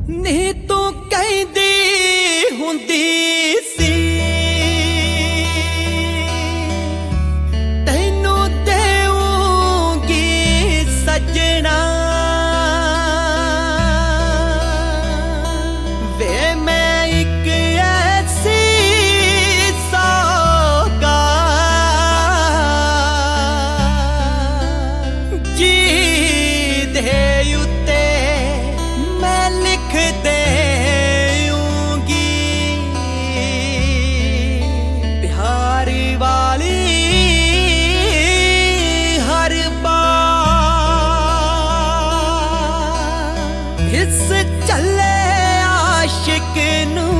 ਨੀ ਤੂੰ ਕਹਿੰਦੀ ਹੁੰਦੀ ਸੀ ਤੈਨੂੰ ਦੇਊਂਗੀ ਸੱਜਣਾ ਵੇ ਮੈਂ ਇੱਕ ਐਸੀ ਸੌਗਾਤ ਜਿਹਦੇ ਉੱਤੇ मैं लिख देऊंगी प्यार वाली हर बात इस चले आशिक नू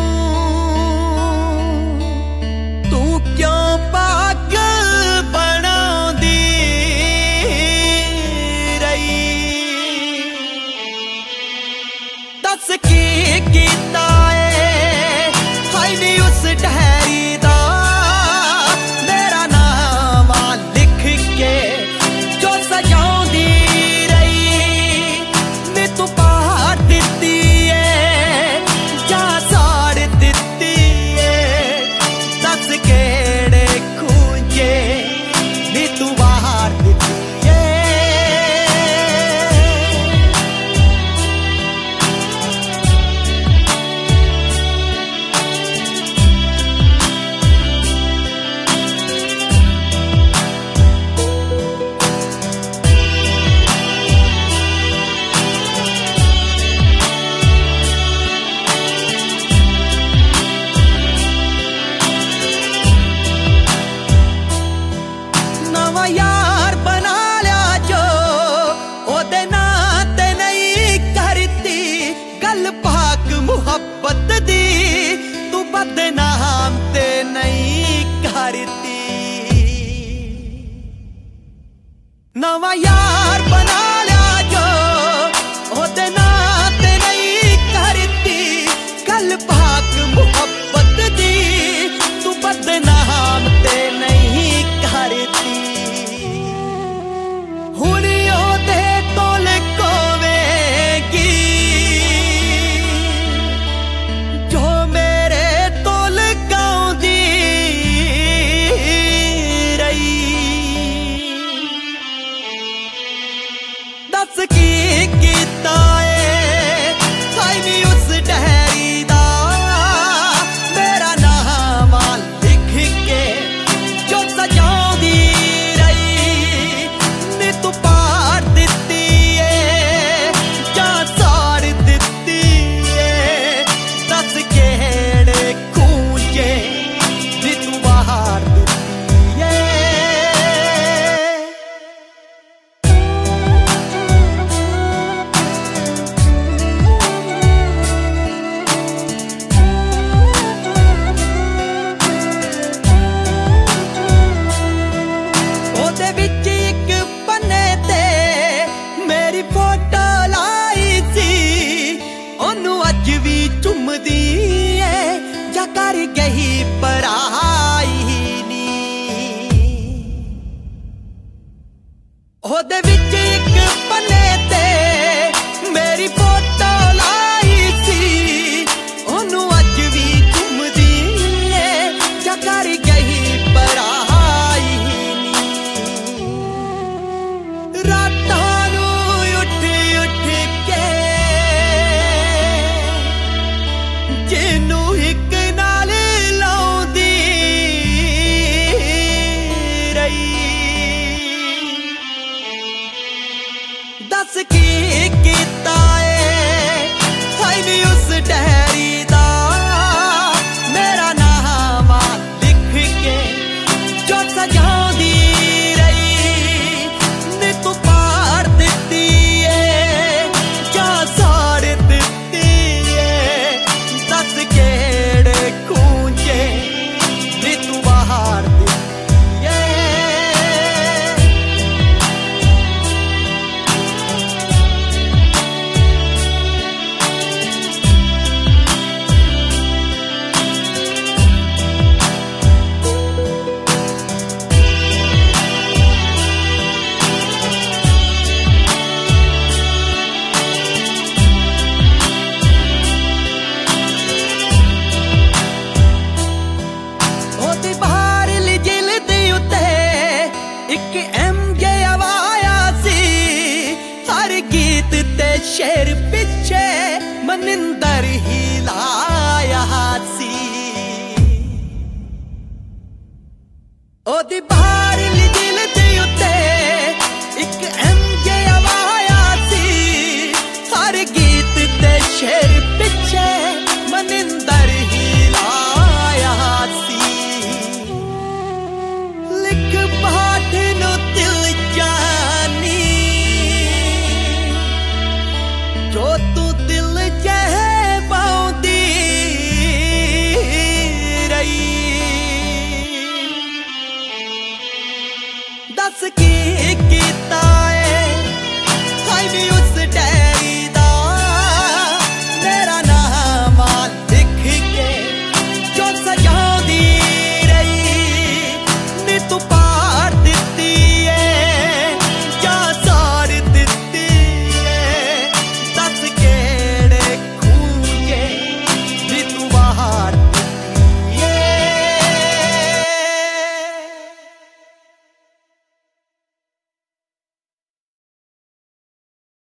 तू क्यों पागल बनाउंदी रही दस की कीता है हाय नी उस डायरी दा मेरा नाम लिख के जो सजाउंदी रही नी तू पार दित्ती है जा साड़ दित्ती है दस केड़े खूंजे नी तू बाहर दित्ती शेर पिछे मनिंदर ही लाया सी ओदी बाहर दिल दे उत्ते एक एमजे आवाया सी हर गीत ते शेर पिछे मनिंदर ही लाया सी लिख पाठ नु दिल जानी जो तू दिल जह पाउंदी रही दस की